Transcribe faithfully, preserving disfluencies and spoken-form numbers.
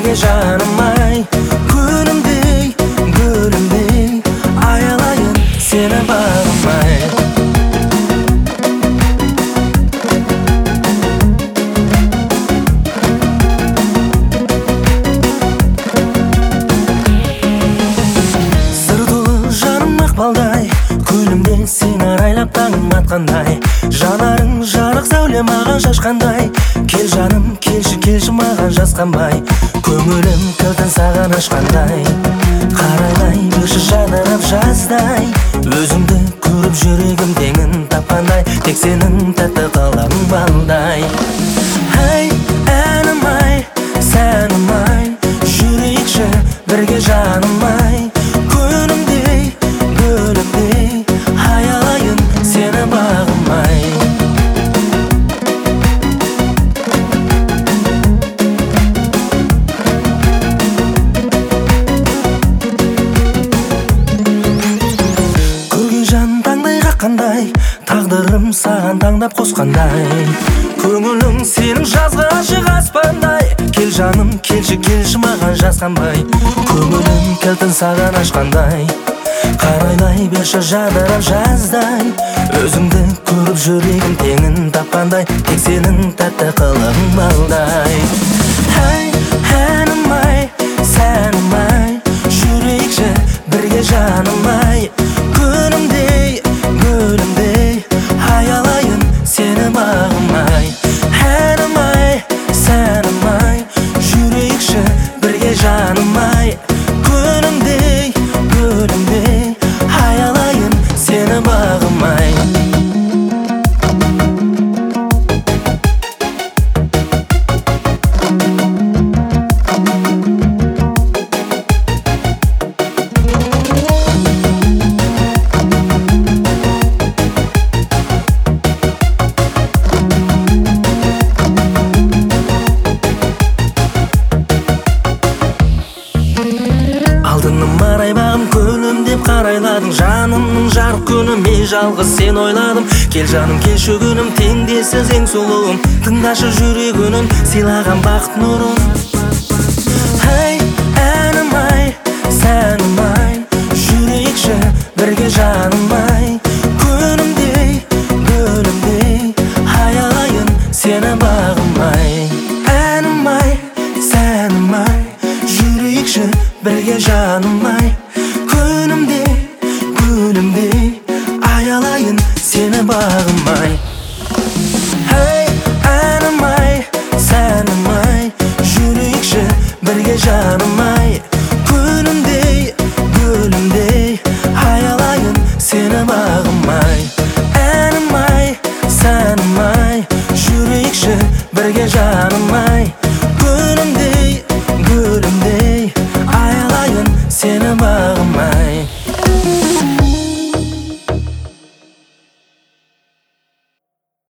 бірге жаным-ай. Күнімдей, гүлімдей аялайын сені бағым-ай. Сыр толы жаным мақпалдай, күлімде сен арайлап таңым атқандай. Жанарың жарық сәуле маған шашқандай. Кел жаным, келші, келші маған жасқанбай. Көңілім кілтін саған ашқандай. Қарайлай берші жадырап жаздай. Өзіңді көріп жүрегім теңін тапқандай. Тек сенің тәтті қалаң балдай. Әй, әнім-ай, сәнім-ай, жүрейікші бірге жаным-ай. Күнімдей, гүлімдей аялайын сені бағым-ай. Қандай тағдырым саған таңдап қосқандай. Көңілің сенің жазғы ашық аспандай. Кел жаным, келші, келші маған жасқанбай. Көңілім кілтін саған ашқандай. Қарайлай берші жадырап жаздай. Өзіңді көріп жүрегім теңін тапқандай. Тек сенің тәтті қылығың балдай. Әй, әнім-ай, сәнім-ай, жүрейікші бірге жаным-ай. Күнімдей, гүлімдей аялайын сені бағым-ай. Әнім-ай, сәнім-ай, жүрейікші бірге жаным-ай. Күнімдей, гүлімдей аялайын сені бағым-ай. Алтыным арай бағым күнім деп қарайладың. Жанымның жарық күніме жалғыз сен ойладым. Кел жаным, келші күнім, теңдессіз ең сұлуым. Тыңдашы жүрек үнін, сыйлаған бақыт нұрын. Әй, әнім-ай, сәнім-ай, жүрейікші бірге жаным-ай. Күнімдей, гүлімдей аялайын сені бағым-ай. Әнім-ай, сәнім-ай, жүрейікші бірге жаным-ай. Күнімдей, гүлімдей аялайын сені бағым.